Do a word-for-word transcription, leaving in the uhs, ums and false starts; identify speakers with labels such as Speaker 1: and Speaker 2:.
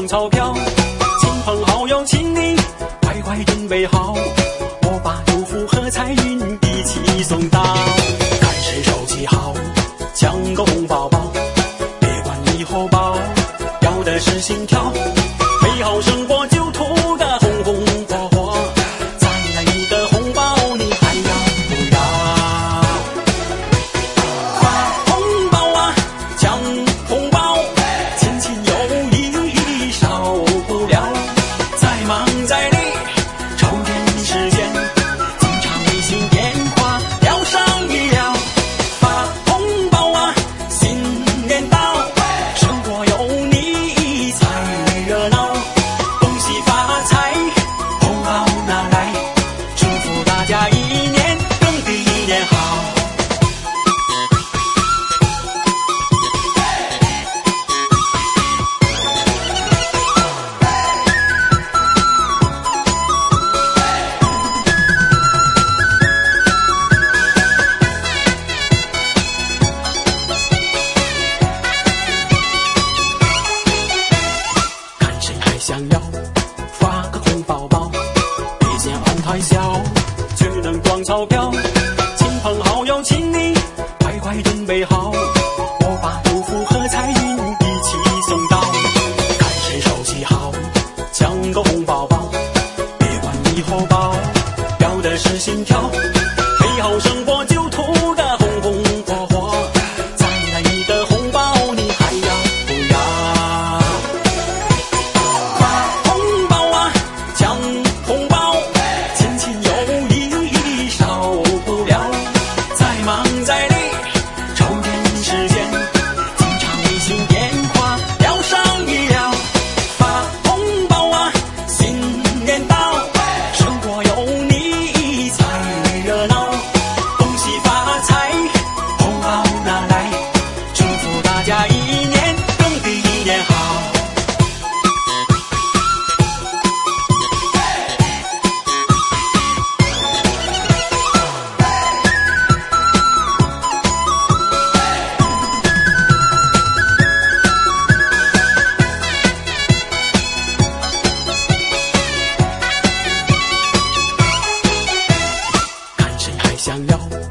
Speaker 1: 装钞票，亲朋好友请你快快准备好，我把祝福和彩云一起送到。看谁手气好，抢个红包包，别管你厚包，要的是心跳，美好生活就图个红红火火，再来一个红包你还要不要？发红包啊，抢红包，亲亲友谊少不了，再忙再累抽点时间，经常微信电话聊上一聊。发红包啊，新年到，生活有你才热闹，恭喜发财，红包拿来，祝福大家一年更比一年好。看谁还想要发个红包包，别嫌俺太小，只能装钞票，亲朋好友请你快快准备好，我把祝福和彩云一起送到。看谁手气好，抢个红包包，别管你厚包，要的是心跳，美好生活就图个红红火火，再来一个红包你还要不要？发红包啊，抢红包，亲亲友谊少不了，再忙再累抽点时间，经常微信电话聊上一聊。发红包啊，新年到，生活有你才热闹，恭喜发财，红包拿来，祝福大家一年更比一年好。看谁还想要